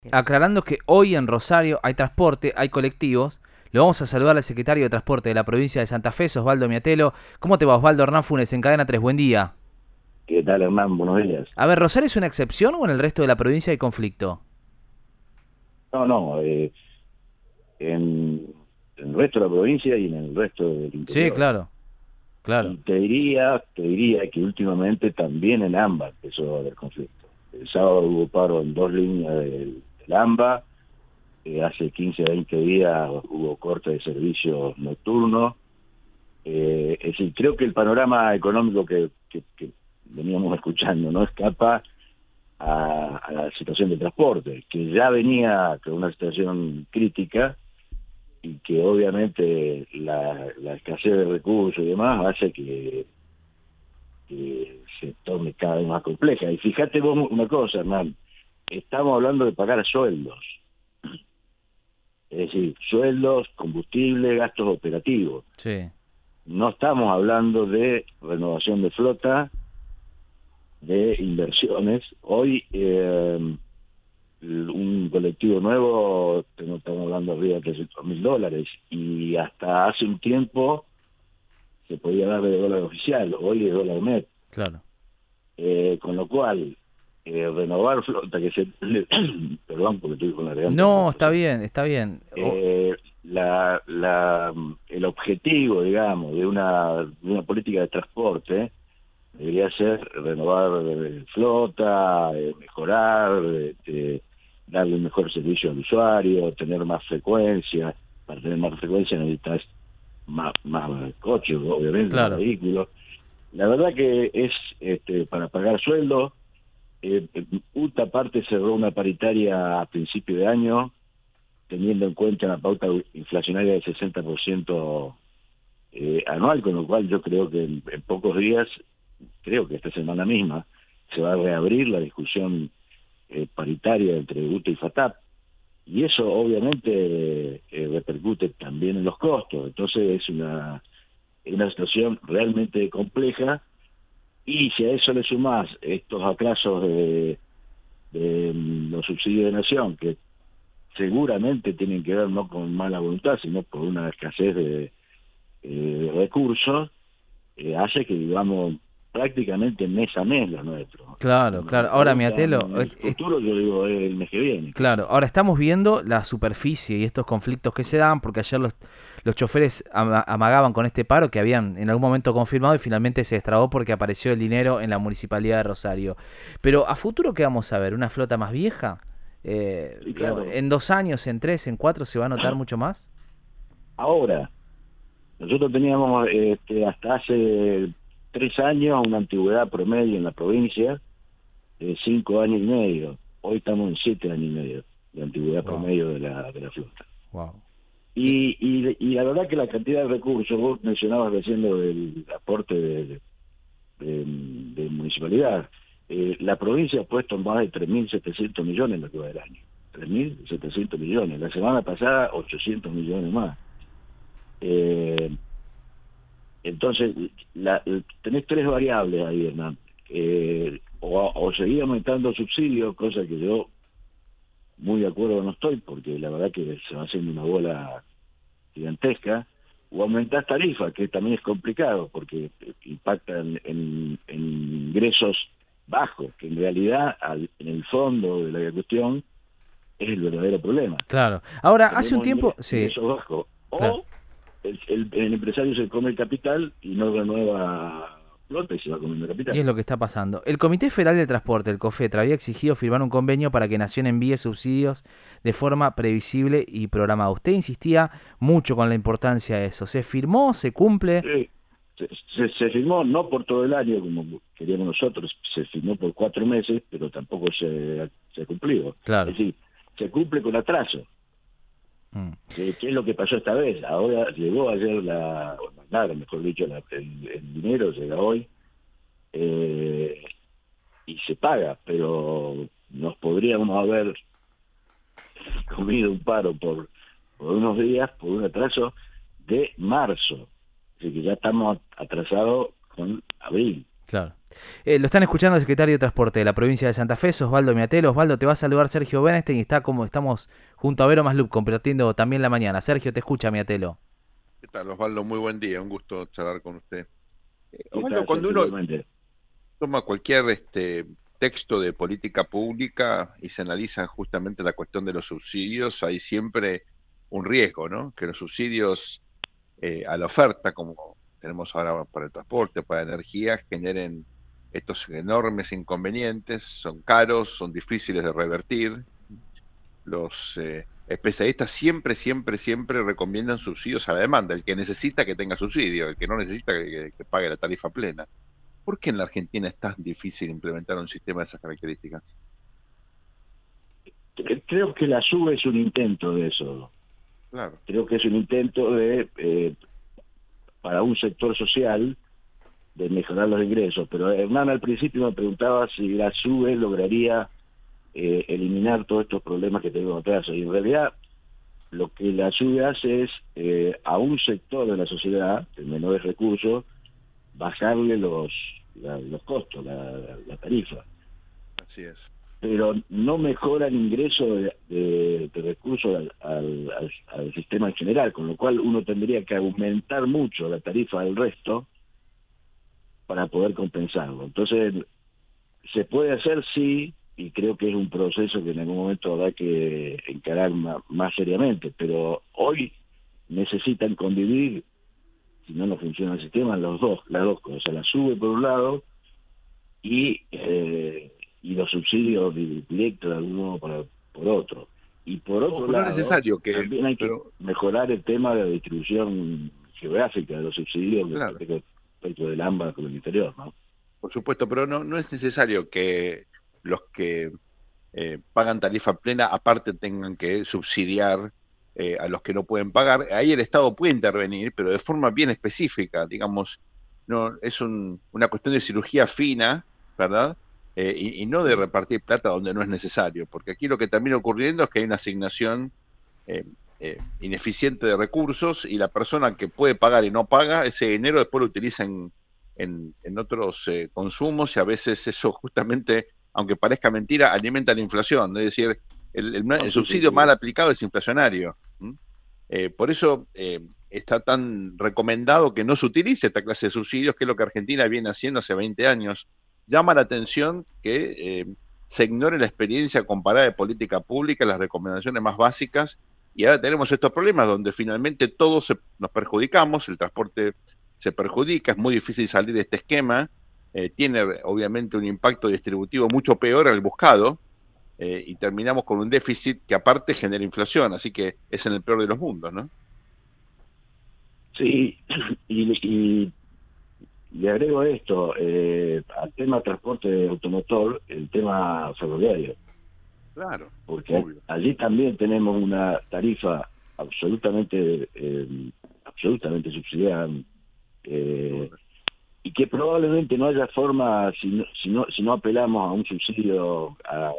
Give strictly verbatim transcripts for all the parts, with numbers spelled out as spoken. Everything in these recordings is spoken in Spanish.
Aclarando que hoy en Rosario hay transporte, hay colectivos. Le vamos a saludar al secretario de Transporte de la provincia de Santa Fe, Osvaldo Miatelo. ¿Cómo te va, Osvaldo? Hernán Funes, en Cadena tres, buen día. ¿Qué tal, Hernán? Buenos días. A ver, ¿Rosario es una excepción o en el resto de la provincia hay conflicto? No, no, eh, en, en el resto de la provincia y en el resto del Sí, interior. claro, Y claro. te diría, te diría que últimamente también en AMBA empezó a haber conflicto. El sábado hubo paro en dos líneas del, del AMBA, eh, hace quince, veinte días hubo corte de servicios nocturnos. Eh, es decir, creo que el panorama económico que, que, que veníamos escuchando no escapa a, a la situación de transporte, que ya venía con una situación crítica y que obviamente la, la escasez de recursos y demás hace que, que se torne cada vez más compleja. Y fíjate vos una cosa, Hernán, estamos hablando de pagar sueldos, es decir, sueldos, combustible, gastos operativos. Sí. No estamos hablando de renovación de flota, de inversiones. Hoy eh, un colectivo nuevo, estamos hablando arriba de trescientos mil dólares, y hasta hace un tiempo se podía dar de dólar oficial, hoy es dólar net. Claro. Eh, con lo cual, eh, renovar flota, que se... perdón, porque estoy con la garganta un No, poco está seca. bien, está bien. O- Eh, la, la, el objetivo, digamos, de una, de una política de transporte debería ser renovar eh, flota, eh, mejorar, eh, darle un mejor servicio al usuario, tener más frecuencia. Para tener más frecuencia necesitas más, más coches, obviamente, más claro. vehículos. La verdad que es este, para pagar sueldo. Eh, UTA aparte cerró una paritaria a principio de año, teniendo en cuenta una pauta inflacionaria del sesenta por ciento eh, anual, con lo cual yo creo que en, en pocos días, creo que esta semana misma, se va a reabrir la discusión eh, paritaria entre UTA y FATAP, y eso obviamente eh, repercute también en los costos. Entonces es una, es una situación realmente compleja, y si a eso le sumás estos atrasos de, de mm, los subsidios de nación, que seguramente tienen que ver no con mala voluntad, sino por una escasez de, eh, de recursos, eh, hace que vivamos prácticamente mes a mes lo nuestro. Claro, Cuando me claro. Ahora, preguntan Miatelo, en el es- es- futuro, yo digo eh, el mes que viene. claro, ahora estamos viendo la superficie y estos conflictos que se dan, porque ayer los, los choferes ama- amagaban con este paro que habían en algún momento confirmado y finalmente se destrabó porque apareció el dinero en la Municipalidad de Rosario. Pero a futuro, ¿qué vamos a ver? ¿Una flota más vieja? Eh, Sí, digamos, claro. ¿en dos años, en tres, en cuatro se va a notar mucho más? Ahora, nosotros teníamos este, hasta hace tres años una antigüedad promedio en la provincia de cinco años y medio. Hoy estamos en siete años y medio de antigüedad Wow, promedio de la, de la flota. wow. Y, Y, y, y la verdad que la cantidad de recursos, vos mencionabas recién lo del aporte de, de, de municipalidad, eh, la provincia ha puesto más de tres mil setecientos millones en lo que va del año. tres mil setecientos millones. La semana pasada, ochocientos millones más. Eh, entonces, la, tenés tres variables ahí, Hernán. Eh, o, o seguir aumentando subsidios, cosa que yo muy de acuerdo no estoy, porque la verdad que se va haciendo una bola gigantesca, o aumentar tarifas, que también es complicado, porque impactan en, en ingresos bajos, que en realidad, al, en el fondo de la cuestión, es el verdadero problema. claro. Ahora, hace un Tenemos tiempo, ingres, sí, ingresos bajos, claro. o el, el, el empresario se come el capital y no renueva flota y se va comiendo el Y capital. es lo que está pasando. El Comité Federal de Transporte, el COFETRA, había exigido firmar un convenio para que Nación envíe subsidios de forma previsible y programada. Usted insistía mucho con la importancia de eso. ¿Se firmó? ¿Se cumple? Eh, se, se, se firmó no por todo el año, como queríamos nosotros, se firmó por cuatro meses, pero tampoco se, se ha cumplido. Es Claro. decir, se cumple con atraso. Mm. ¿Qué, qué es lo que pasó esta vez? Ahora llegó ayer la, o mandaron, mejor dicho, la, el, el dinero llega hoy, eh, y se paga, pero nos podríamos haber comido un paro por, por unos días, por un atraso de marzo. Así que ya estamos atrasados con abril. Claro. Eh, lo están escuchando el secretario de Transporte de la provincia de Santa Fe, Osvaldo Miatelo. Osvaldo, te va a saludar Sergio Bernstein y está como estamos junto a Vero Maslup compartiendo también la mañana. Sergio, te escucha, Miatelo. ¿Qué tal, Osvaldo? Muy buen día, un gusto charlar con usted. Eh, ¿Qué Osvaldo, tal, cuando Sergio? uno Igualmente. toma cualquier este, texto de política pública y se analiza justamente la cuestión de los subsidios, hay siempre un riesgo, ¿no? Que los subsidios eh, a la oferta, como tenemos ahora para el transporte, para la energía, generen estos enormes inconvenientes, son caros, son difíciles de revertir. Los eh, especialistas siempre, siempre, siempre recomiendan subsidios a la demanda. El que necesita que tenga subsidio, el que no necesita que, que pague la tarifa plena. ¿Por qué en la Argentina es tan difícil implementar un sistema de esas características? Creo que la SUBE es un intento de eso. Claro. Creo que es un intento de, eh, para un sector social, de mejorar los ingresos. Pero Hernán al principio me preguntaba si la SUBE lograría eh, eliminar todos estos problemas que tenemos atrás. Y en realidad lo que la SUBE hace es eh, a un sector de la sociedad, de menores recursos, bajarle los la, los costos, la, la tarifa. Así es. Pero no mejora el ingreso de, de, de recursos al, al, al, al sistema en general, con lo cual uno tendría que aumentar mucho la tarifa del resto para poder compensarlo. Entonces, se puede hacer, sí, y creo que es un proceso que en algún momento habrá que encarar más, más seriamente, pero hoy necesitan convivir, si no, no funciona el sistema, los dos, las dos cosas, la SUBE por un lado y eh, y los subsidios directos de algún modo para, por otro. Y por otro Ojo, no es lado, necesario que, también hay que pero, mejorar el tema de la distribución geográfica de los subsidios claro, respecto del AMBA con el interior, ¿no? por supuesto, pero no, no es necesario que los que eh, pagan tarifa plena aparte tengan que subsidiar eh, a los que no pueden pagar. Ahí el Estado puede intervenir, pero de forma bien específica, digamos, no es un, una cuestión de cirugía fina, ¿verdad? Eh, y, y no de repartir plata donde no es necesario, porque aquí lo que termina ocurriendo es que hay una asignación eh, eh, ineficiente de recursos y la persona que puede pagar y no paga, ese dinero después lo utiliza en, en, en otros eh, consumos y a veces eso justamente, aunque parezca mentira, alimenta la inflación. Es decir, el, el, No, el sí, sí, subsidio mal sí. aplicado es inflacionario. ¿Mm? Eh, por eso eh, está tan recomendado que no se utilice esta clase de subsidios, que es lo que Argentina viene haciendo hace veinte años. Llama la atención que eh, se ignore la experiencia comparada de política pública, las recomendaciones más básicas, y ahora tenemos estos problemas donde finalmente todos se, nos perjudicamos, el transporte se perjudica, es muy difícil salir de este esquema, eh, tiene obviamente un impacto distributivo mucho peor al buscado, eh, y terminamos con un déficit que aparte genera inflación, así que es en el peor de los mundos, ¿no? Sí, y, y le agrego esto, eh, al tema transporte automotor, el tema ferroviario, Claro, porque obvio. allí también tenemos una tarifa absolutamente eh, absolutamente subsidiada, eh, y que probablemente no haya forma, si no, si no, si no apelamos a un subsidio a,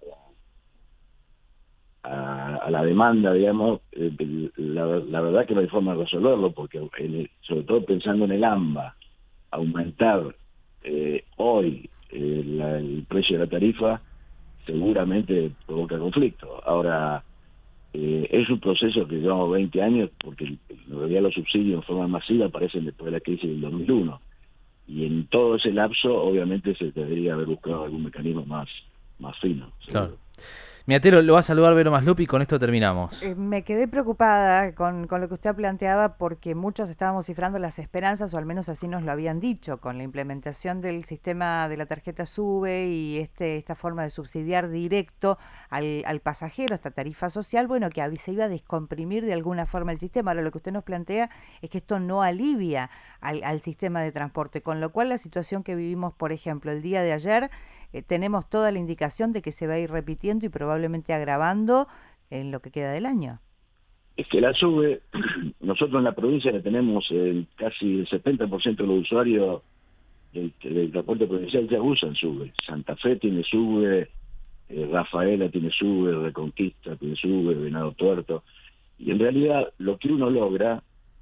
a, a la demanda, digamos, eh, la, la verdad que no hay forma de resolverlo, porque en el, sobre todo pensando en el AMBA, aumentar eh, hoy eh, la, el precio de la tarifa seguramente provoca conflicto. Ahora, eh, es un proceso que llevamos veinte años, porque en realidad los subsidios en forma masiva aparecen después de la crisis del dos mil uno. Y en todo ese lapso, obviamente, se debería haber buscado algún mecanismo más, más fino, seguro. Claro. Miatelo, lo va a saludar Vero Maslup y con esto terminamos. Eh, me quedé preocupada con, con lo que usted planteaba porque muchos estábamos cifrando las esperanzas, o al menos así nos lo habían dicho, con la implementación del sistema de la tarjeta SUBE y este esta forma de subsidiar directo al, al pasajero, esta tarifa social, bueno, que se iba a descomprimir de alguna forma el sistema. Ahora lo que usted nos plantea es que esto no alivia al, al sistema de transporte, con lo cual la situación que vivimos, por ejemplo, el día de ayer, Eh, tenemos toda la indicación de que se va a ir repitiendo y probablemente agravando en lo que queda del año. Es que la SUBE, nosotros en la provincia le tenemos el, casi el setenta por ciento de los usuarios del, del transporte provincial ya usan SUBE. Santa Fe tiene SUBE, eh, Rafaela tiene SUBE, Reconquista tiene SUBE, Venado Tuerto. Y en realidad lo que uno logra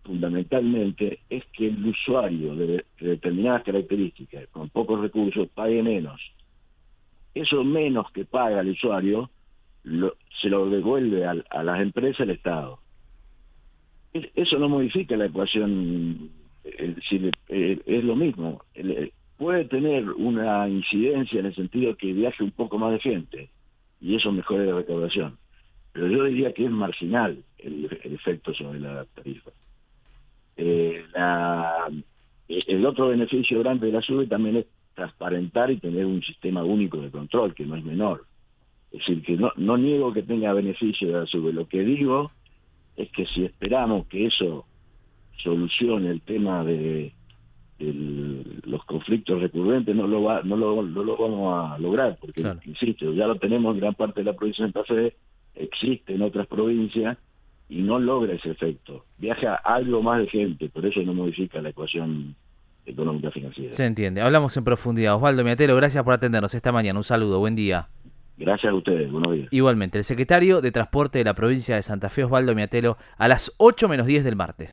fundamentalmente es que el usuario de, de determinadas características, con pocos recursos, pague menos. Eso menos que paga el usuario lo, se lo devuelve a, a las empresas, al Estado. Es, eso no modifica la ecuación, es decir, eh, es lo mismo. El, puede tener una incidencia en el sentido que viaje un poco más de gente y eso mejora la recaudación. Pero yo diría que es marginal el, el efecto sobre la tarifa. Eh, la, el otro beneficio grande de la SUBE también es transparentar y tener un sistema único de control, que no es menor. Es decir, que no, no niego que tenga beneficio de la SUBE. Lo que digo es que si esperamos que eso solucione el tema de, de los conflictos recurrentes, no lo, va, no, lo, no lo vamos a lograr, porque, claro, insisto, ya lo tenemos en gran parte de la provincia de Santa Fe, existe en otras provincias, y no logra ese efecto. Viaja algo más de gente, por eso no modifica la ecuación económica financiera. Se entiende. Hablamos en profundidad. Osvaldo Miatelo, gracias por atendernos esta mañana. Un saludo, buen día. Gracias a ustedes, buenos días. Igualmente, el secretario de Transporte de la provincia de Santa Fe, Osvaldo Miatelo, a las ocho menos diez del martes.